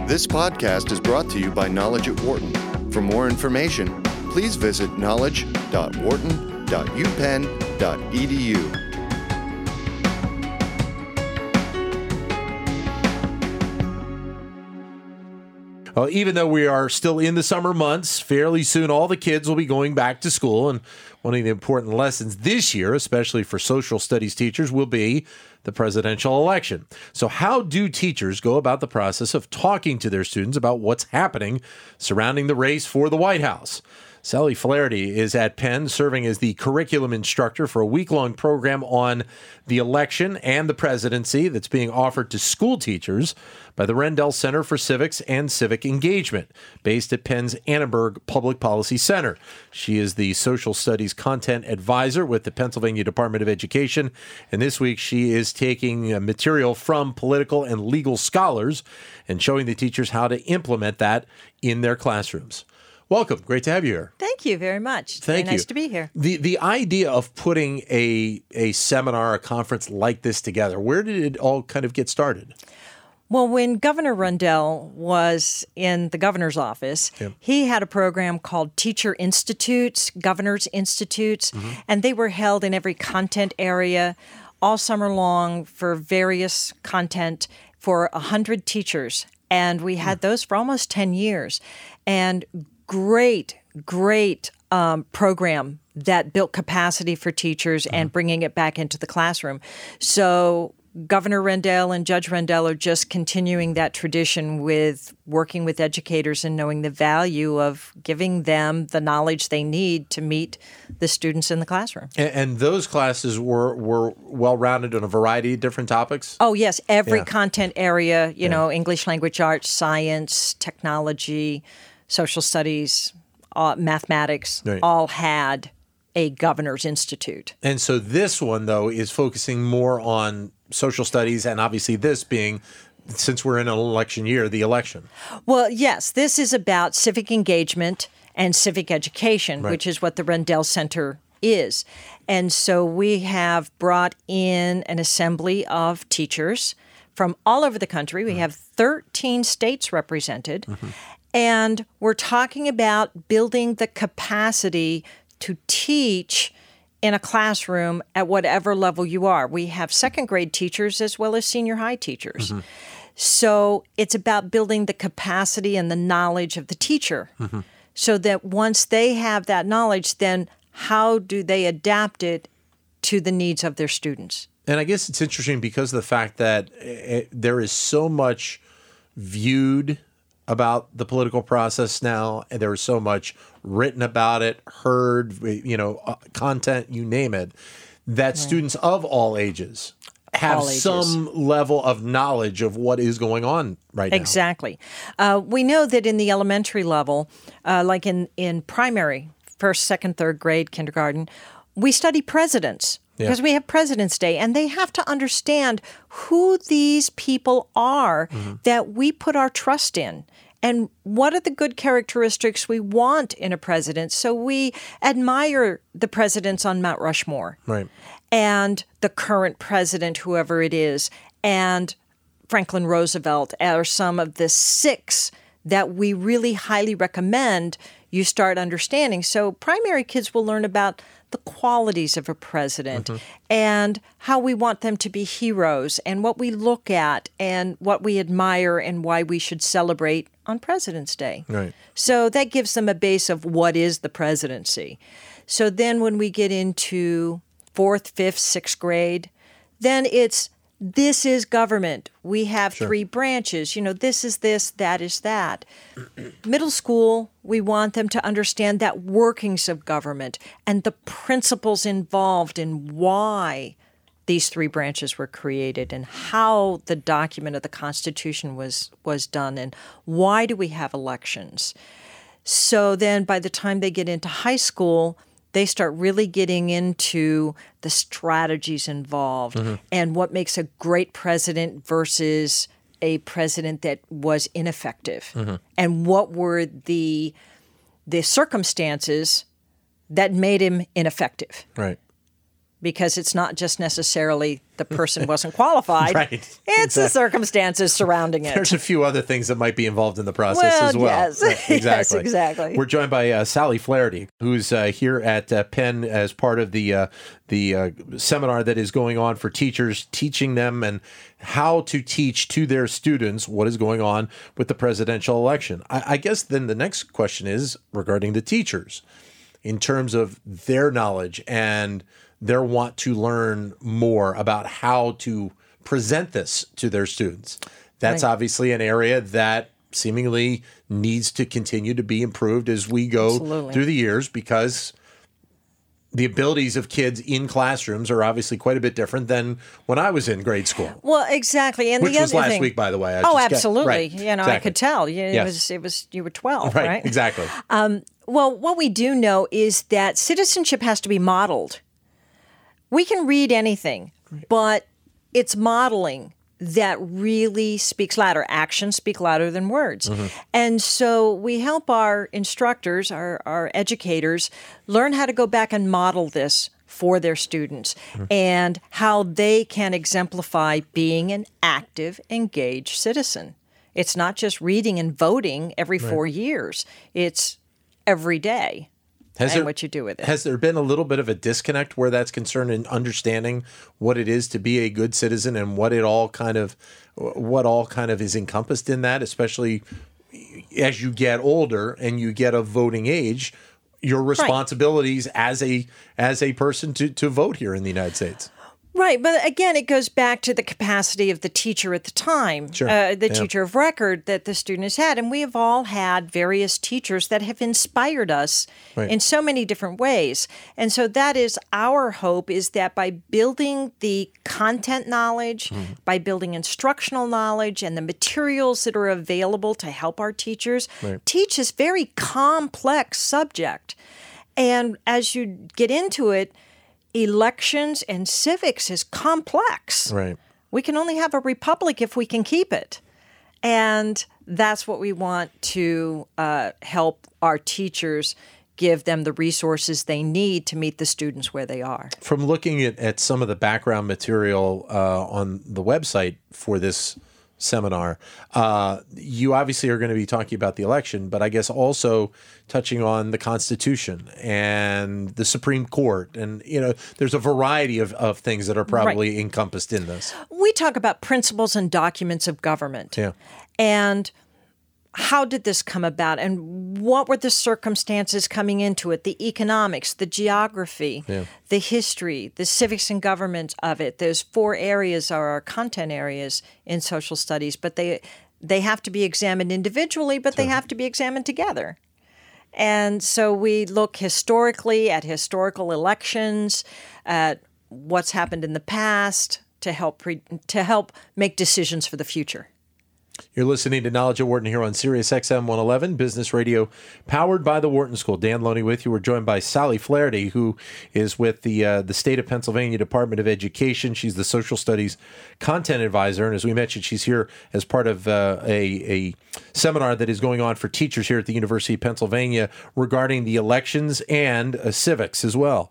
This podcast is brought to you by Knowledge at Wharton. For more information, please visit knowledge.wharton.upenn.edu. Well, even though we are still in the summer months, fairly soon all the kids will be going back to school. And one of the important lessons this year, especially for social studies teachers, will be the presidential election. So how do teachers go about the process of talking to their students about what's happening surrounding the race for the White House? Sally Flaherty is at Penn serving as the curriculum instructor for a week-long program on the election and the presidency that's being offered to school teachers by the Rendell Center for Civics and Civic Engagement, based at Penn's Annenberg Public Policy Center. She is the social studies content advisor with the Pennsylvania Department of Education, and this week she is taking material from political and legal scholars and showing the teachers how to implement that in their classrooms. Welcome. Great to have you here. Thank you very much. Thank you. Very nice to be here. The idea of putting a seminar, a conference like this together, where did it all kind of get started? Well, when Governor Rendell was in the governor's office, he had a program called Teacher Institutes, Governors Institutes, and they were held in every content area all summer long for various content for 100 teachers. And we had those for almost 10 years. And great program that built capacity for teachers and bringing it back into the classroom. So Governor Rendell and Judge Rendell are just continuing that tradition with working with educators and knowing the value of giving them the knowledge they need to meet the students in the classroom. And those classes were well-rounded on a variety of different topics? Oh, yes. Every content area, know, English language arts, science, technology, social studies, mathematics, all had a Governor's Institute. And so this one, though, is focusing more on social studies, and obviously this being, since we're in an election year, the election. Well, yes, this is about civic engagement and civic education, which is what the Rendell Center is. And so we have brought in an assembly of teachers from all over the country. We have 13 states represented. And we're talking about building the capacity to teach in a classroom at whatever level you are. We have second grade teachers as well as senior high teachers. So it's about building the capacity and the knowledge of the teacher so that once they have that knowledge, then how do they adapt it to the needs of their students? And I guess it's interesting because of the fact that there is so much viewed about the political process now, and there is so much written about it, heard, content, you name it, that students of all ages have some level of knowledge of what is going on right now. Exactly. We know that in the elementary level, like in primary, first, second, third grade, kindergarten, we study presidents. Because we have President's Day, and they have to understand who these people are that we put our trust in. And what are the good characteristics we want in a president? So we admire the presidents on Mount Rushmore. And the current president, whoever it is, and Franklin Roosevelt are some of the 6 that we really highly recommend you start understanding. So primary kids will learn about the qualities of a president and how we want them to be heroes and what we look at and what we admire and why we should celebrate on President's Day. So that gives them a base of what is the presidency. So then when we get into 4th, 5th, 6th grade, then it's this is government. We have 3 branches. This is this, that is that. Middle school, we want them to understand that workings of government and the principles involved in why these 3 branches were created and how the document of the Constitution was done and why do we have elections. So then by the time they get into high school, they start really getting into the strategies involved and what makes a great president versus a president that was ineffective, and what were the circumstances that made him ineffective. because it's not just necessarily the person wasn't qualified. Right. It's the circumstances surrounding it. There's a few other things that might be involved in the process Well, as well. yes. Right, exactly. Yes, exactly. We're joined by Sally Flaherty, who's here at Penn as part of the seminar that is going on for teachers, teaching them and how to teach to their students what is going on with the presidential election. I guess then the next question is regarding the teachers in terms of their knowledge and their want to learn more about how to present this to their students. That's Right. obviously an area that seemingly needs to continue to be improved as we go Absolutely. through the years, because the abilities of kids in classrooms are obviously quite a bit different than when I was in grade school. Well, exactly. And Which the was other last thing, week, by the way. absolutely. Right, You know, I exactly. could tell. It Yes. was you were 12, Right, right? exactly. Well, what we do know is that citizenship has to be modeled. We can read anything, but it's modeling that really speaks louder. Actions speak louder than words. And so we help our instructors, our educators, learn how to go back and model this for their students and how they can exemplify being an active, engaged citizen. It's not just reading and voting every 4 years. It's every day. And what you do with it. Has there been a little bit of a disconnect where that's concerned in understanding what it is to be a good citizen and what all kind of is encompassed in that, especially as you get older and you get of voting age, your responsibilities as a person to vote here in the United States? Right, but again, it goes back to the capacity of the teacher at the time, the teacher of record that the student has had. And we have all had various teachers that have inspired us in so many different ways. And so that is our hope, is that by building the content knowledge, by building instructional knowledge and the materials that are available to help our teachers teach this very complex subject. And as you get into it, elections and civics is complex. Right. We can only have a republic if we can keep it. And that's what we want to help our teachers, give them the resources they need to meet the students where they are. From looking at some of the background material on the website for this seminar, you obviously are going to be talking about the election, but I guess also touching on the Constitution and the Supreme Court. And, there's a variety of things that are probably encompassed in this. We talk about principles and documents of government. Yeah. And how did this come about, and what were the circumstances coming into it? The economics, the geography, the history, the civics and government of it. Those 4 areas are our content areas in social studies, but they have to be examined individually, but they have to be examined together. And so we look historically at historical elections, at what's happened in the past to help make decisions for the future. You're listening to Knowledge at Wharton here on Sirius XM 111, Business Radio, powered by the Wharton School. Dan Loney with you. We're joined by Sally Flaherty, who is with the State of Pennsylvania Department of Education. She's the Social Studies Content Advisor, and as we mentioned, she's here as part of a seminar that is going on for teachers here at the University of Pennsylvania regarding the elections and civics as well.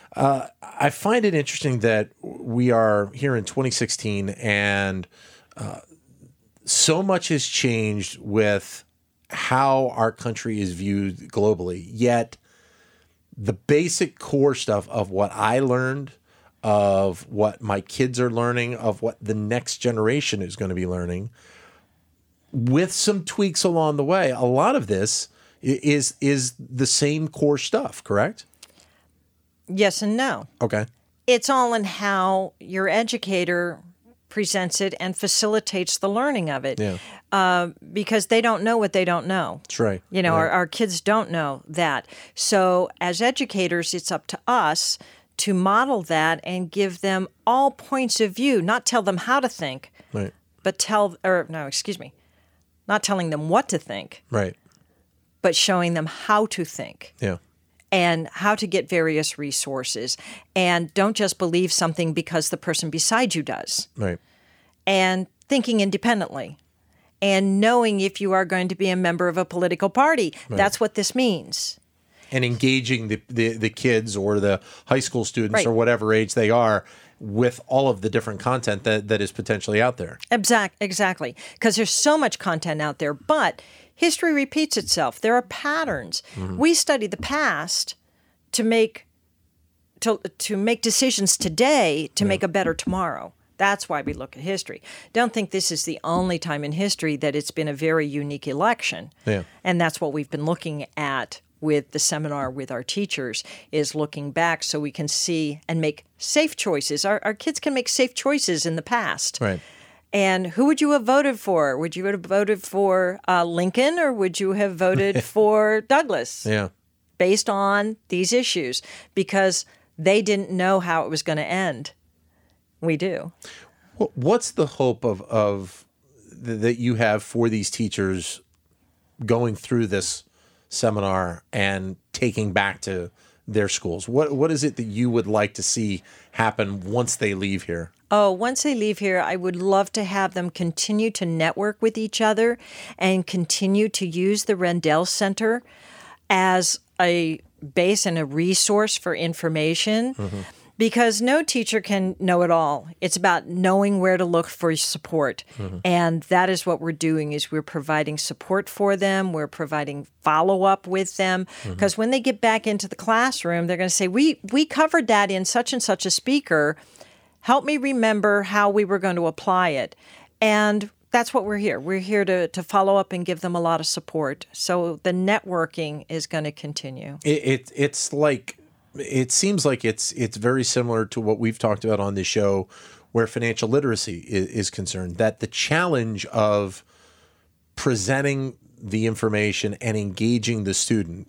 I find it interesting that we are here in 2016 and so much has changed with how our country is viewed globally, yet the basic core stuff of what I learned, of what my kids are learning, of what the next generation is going to be learning, with some tweaks along the way, a lot of this is the same core stuff, correct? Yes and no. Okay. It's all in how your educator presents it and facilitates the learning of it. Because they don't know what they don't know. That's right. Our kids don't know that. So as educators, it's up to us to model that and give them all points of view, not tell them how to think, Right. but not telling them what to think, Right. but showing them how to think. Yeah. And how to get various resources. And don't just believe something because the person beside you does. Right. And thinking independently. And knowing if you are going to be a member of a political party. Right. That's what this means. And engaging the kids or the high school students Right. or whatever age they are with all of the different content that is potentially out there. Exactly. Because there's so much content out there, but history repeats itself. There are patterns. We study the past to make decisions today to make a better tomorrow. That's why we look at history. Don't think this is the only time in history that it's been a very unique election. Yeah. And that's what we've been looking at with the seminar with our teachers, is looking back so we can see and make safe choices. Our kids can make safe choices in the past. Right. And who would you have voted for? Would you have voted for Lincoln, or would you have voted for Douglas? Yeah. Based on these issues, because they didn't know how it was going to end. We do. What's the hope of that you have for these teachers going through this seminar and taking back to their schools? What is it that you would like to see happen once they leave here? Oh, once they leave here, I would love to have them continue to network with each other and continue to use the Rendell Center as a base and a resource for information. Because no teacher can know it all. It's about knowing where to look for support. And that is what we're doing, is we're providing support for them. We're providing follow-up with them. Because when they get back into the classroom, they're going to say, we covered that in such and such a speaker. Help me remember how we were going to apply it. And that's what we're here. We're here to follow up and give them a lot of support. So the networking is going to continue. It's like... It seems like it's very similar to what we've talked about on this show, where financial literacy is concerned, that the challenge of presenting the information and engaging the student,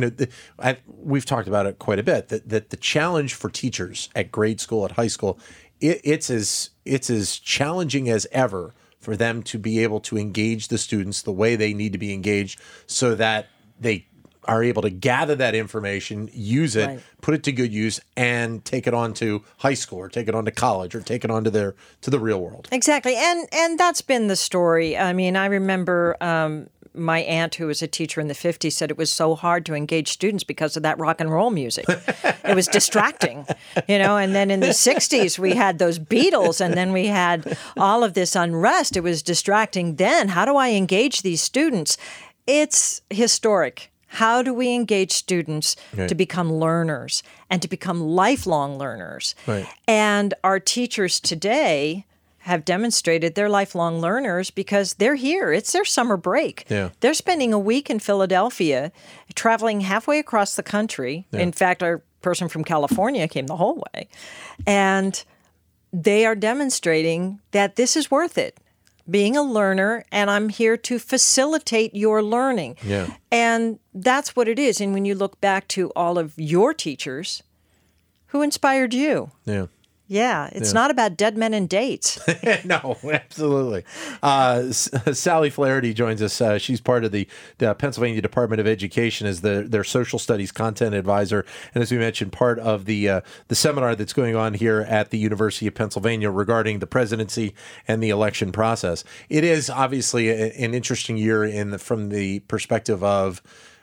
we've talked about it quite a bit, that the challenge for teachers at grade school, at high school, it's as challenging as ever for them to be able to engage the students the way they need to be engaged, so that they are able to gather that information, use it, put it to good use, and take it on to high school, or take it on to college, or take it on to the real world. Exactly. And that's been the story. I mean, I remember my aunt, who was a teacher in the 50s, said it was so hard to engage students because of that rock and roll music. It was distracting, and then in the 60s, we had those Beatles, and then we had all of this unrest. It was distracting then. How do I engage these students? It's historic. How do we engage students to become learners and to become lifelong learners? Right. And our teachers today have demonstrated they're lifelong learners because they're here. It's their summer break. Yeah. They're spending a week in Philadelphia, traveling halfway across the country. Yeah. In fact, our person from California came the whole way. And they are demonstrating that this is worth it. Being a learner, and I'm here to facilitate your learning. Yeah. And that's what it is. And when you look back to all of your teachers, who inspired you? Yeah. Yeah, it's not about dead men and dates. No, absolutely. Sally Flaherty joins us. She's part of the Pennsylvania Department of Education as their social studies content advisor, and as we mentioned, part of the seminar that's going on here at the University of Pennsylvania regarding the presidency and the election process. It is obviously an interesting year from the perspective of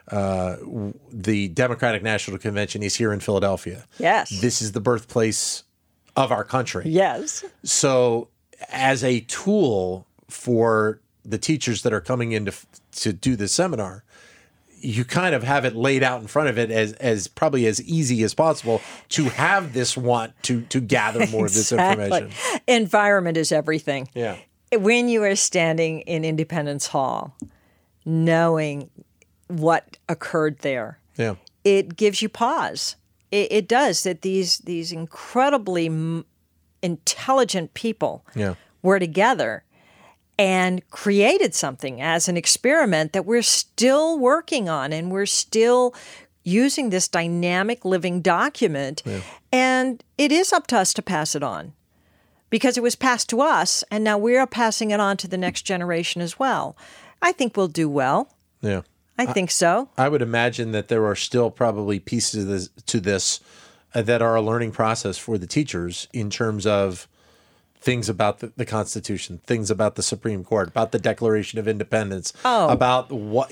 the Democratic National Convention is here in Philadelphia. Yes. This is the birthplace of our country. Yes. So as a tool for the teachers that are coming in to do this seminar, you kind of have it laid out in front of it as probably as easy as possible to have this want to gather more of this information. Environment is everything. Yeah. When you are standing in Independence Hall, knowing what occurred there, it gives you pause. It does, that these incredibly intelligent people were together and created something as an experiment that we're still working on, and we're still using this dynamic living document. And it is up to us to pass it on, because it was passed to us, and now we're passing it on to the next generation as well. I think we'll do well. Yeah. I think so. I would imagine that there are still probably pieces to this that are a learning process for the teachers in terms of things about the Constitution, things about the Supreme Court, about the Declaration of Independence, Oh. about what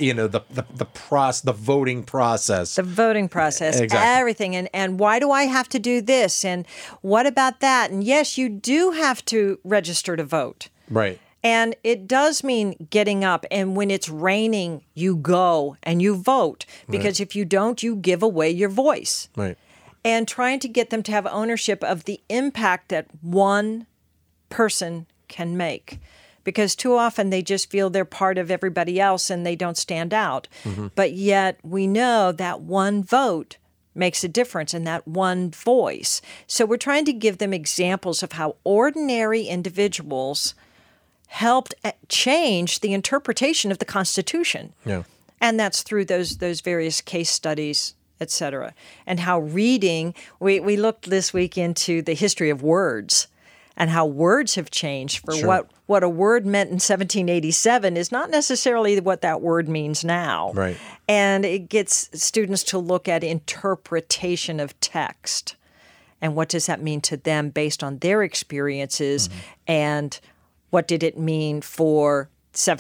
the voting process. The voting process, Exactly. everything. And why do I have to do this? And what about that? And yes, you do have to register to vote. Right. And it does mean getting up. And when it's raining, you go and you vote. Because if you don't, you give away your voice. Right. And trying to get them to have ownership of the impact that one person can make. Because too often they just feel they're part of everybody else and they don't stand out. But yet we know that one vote makes a difference in that one voice. So we're trying to give them examples of how ordinary individuals helped change the interpretation of the Constitution. Yeah. And that's through those various case studies, et cetera. And how reading, we looked this week into the history of words and how words have changed for Sure. what a word meant in 1787 is not necessarily what that word means now. Right. And it gets students to look at interpretation of text and what does that mean to them based on their experiences and what did it mean for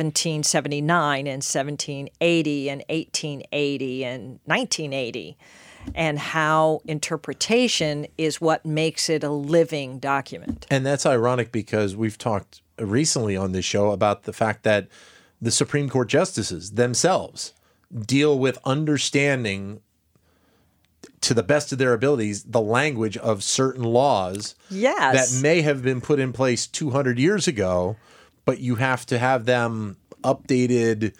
1779 and 1780 and 1880 and 1980, and how interpretation is what makes it a living document. And that's ironic because we've talked recently on this show about the fact that the Supreme Court justices themselves deal with understanding to the best of their abilities the language of certain laws Yes. that may have been put in place 200 years ago, but you have to have them updated,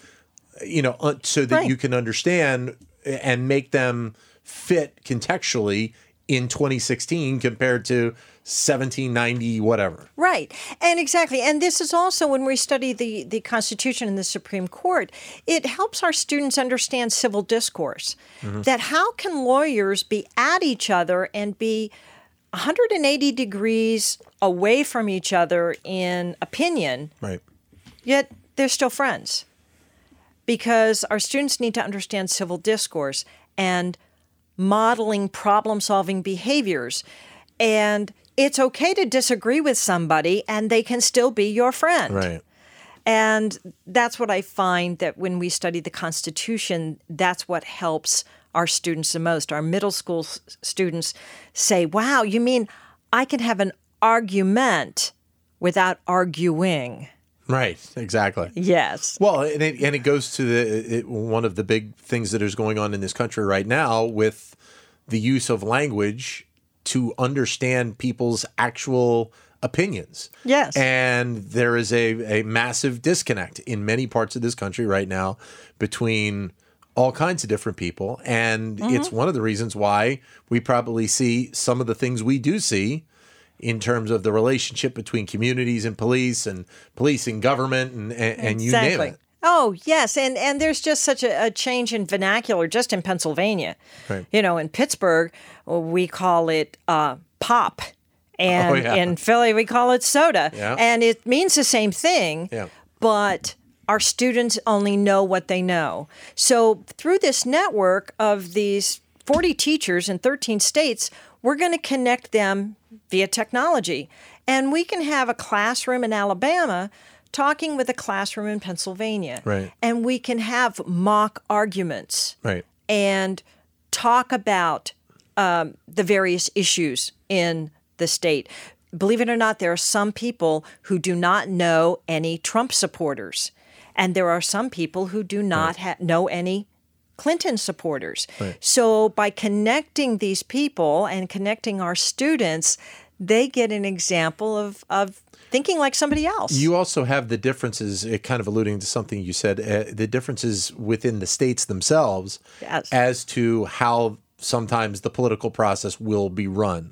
so that Right. you can understand and make them fit contextually in 2016 compared to 1790, whatever. Right. And exactly. And this is also when we study the Constitution and the Supreme Court, it helps our students understand civil discourse. That how can lawyers be at each other and be 180 degrees away from each other in opinion, Right. yet they're still friends? Because our students need to understand civil discourse and modeling problem-solving behaviors. And it's okay to disagree with somebody and they can still be your friend. Right. And that's what I find that when we study the Constitution, that's what helps our students the most. Our middle school students say, wow, you mean I can have an argument without arguing? Right. Exactly. Yes. Well, and it goes to one of the big things that is going on in this country right now with the use of language to understand people's actual opinions. Yes. And there is a massive disconnect in many parts of this country right now between all kinds of different people. And it's one of the reasons why we probably see some of the things we do see in terms of the relationship between communities and police and government and you name it. Oh, yes. And there's just such a change in vernacular just in Pennsylvania. Right. In Pittsburgh, we call it pop. And in Philly, we call it soda. Yeah. And it means the same thing, but our students only know what they know. So through this network of these 40 teachers in 13 states, we're going to connect them via technology. And we can have a classroom in Alabama talking with a classroom in Pennsylvania. Right. And we can have mock arguments. Right. And talk about the various issues in the state. Believe it or not, there are some people who do not know any Trump supporters. And there are some people who do not know any Clinton supporters. Right. So by connecting these people and connecting our students, they get an example of thinking like somebody else. You also have the differences, kind of alluding to something you said, the differences within the states themselves as to how sometimes the political process will be run.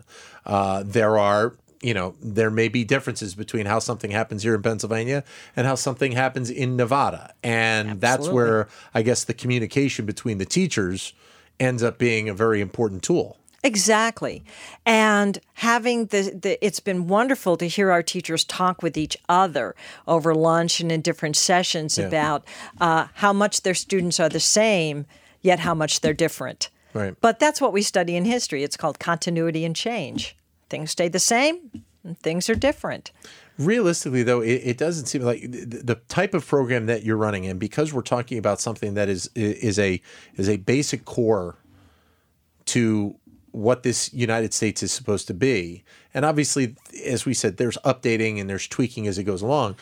There may be differences between how something happens here in Pennsylvania and how something happens in Nevada. And that's where I guess the communication between the teachers ends up being a very important tool. Exactly. And having it's been wonderful to hear our teachers talk with each other over lunch and in different sessions about how much their students are the same, yet how much they're different. Right. But that's what we study in history. It's called continuity and change. Things stay the same, and things are different. Realistically, though, it doesn't seem like the type of program that you're running, and because we're talking about something that is a basic core to what this United States is supposed to be. And obviously, as we said, there's updating and there's tweaking as it goes along.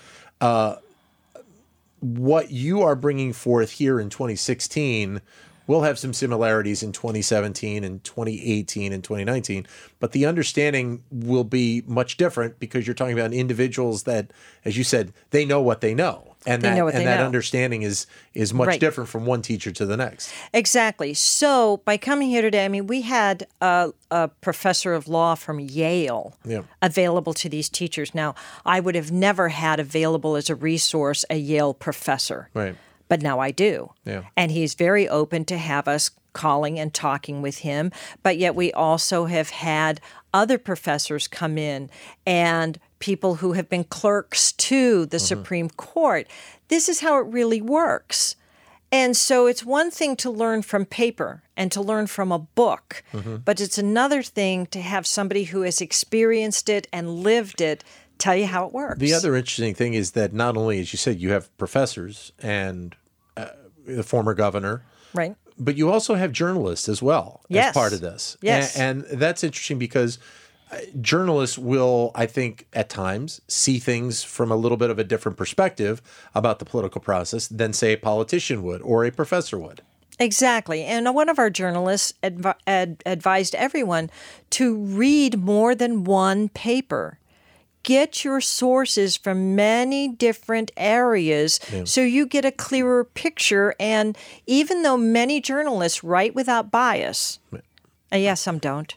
What you are bringing forth here in 2016 will have some similarities in 2017 and 2018 and 2019, but the understanding will be much different because you're talking about individuals that, as you said, they know what they know. And that understanding is much different from one teacher to the next. Exactly. So by coming here today, I mean, we had a professor of law from Yale available to these teachers. Now, I would have never had available as a resource a Yale professor. Right. But now I do. Yeah. And he's very open to have us calling and talking with him. But yet we also have had other professors come in and people who have been clerks to the Supreme Court. This is how it really works. And so it's one thing to learn from paper and to learn from a book, but it's another thing to have somebody who has experienced it and lived it tell you how it works. The other interesting thing is that not only, as you said, you have professors and the former governor, right? But you also have journalists as well as part of this. Yes. And that's interesting because journalists will, I think, at times see things from a little bit of a different perspective about the political process than, say, a politician would or a professor would. Exactly. And one of our journalists advised everyone to read more than one paper. Get your sources from many different areas so you get a clearer picture. And even though many journalists write without bias, some don't,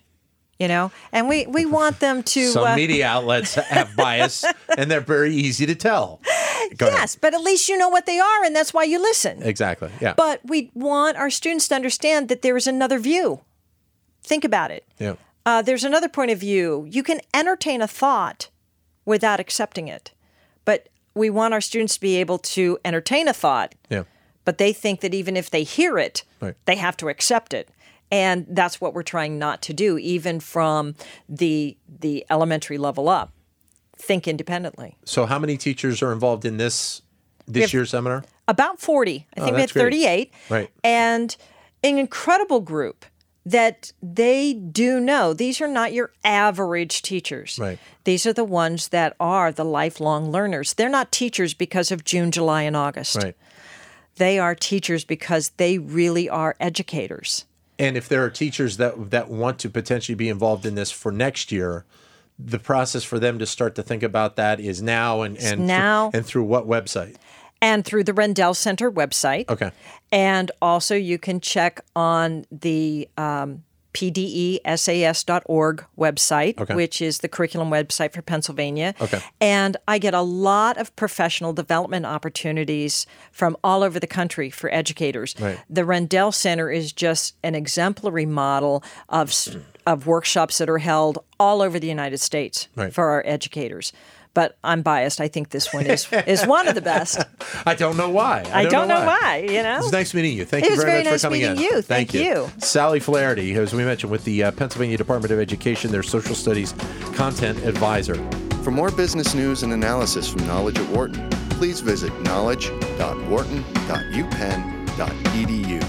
and we want them to... Some media outlets have bias, and they're very easy to tell. Yes, but at least you know what they are, and that's why you listen. Exactly, yeah. But we want our students to understand that there is another view. Think about it. Yeah. There's another point of view. You can entertain a thought without accepting it. But we want our students to be able to entertain a thought, but they think that even if they hear it, they have to accept it. And that's what we're trying not to do, even from the elementary level up. Think independently. So how many teachers are involved in this year's seminar? About 40. I think we had 38. Right. And an incredible group that they do know these are not your average teachers. Right. These are the ones that are the lifelong learners. They're not teachers because of June, July, and August. Right. They are teachers because they really are educators. And if there are teachers that want to potentially be involved in this for next year, the process for them to start to think about that is now and through what website? And through the Rendell Center website. Okay. And also you can check on the pdesas.org website, which is the curriculum website for Pennsylvania. Okay. And I get a lot of professional development opportunities from all over the country for educators. Right. The Rendell Center is just an exemplary model of workshops that are held all over the United States for our educators. But I'm biased. I think this one is one of the best. I don't know why. I don't know why. It's nice meeting you. Thank you very much for coming in. It was very nice meeting you. Thank you. Sally Flaherty, as we mentioned, with the Pennsylvania Department of Education, their social studies content advisor. For more business news and analysis from Knowledge at Wharton, please visit knowledge.wharton.upenn.edu.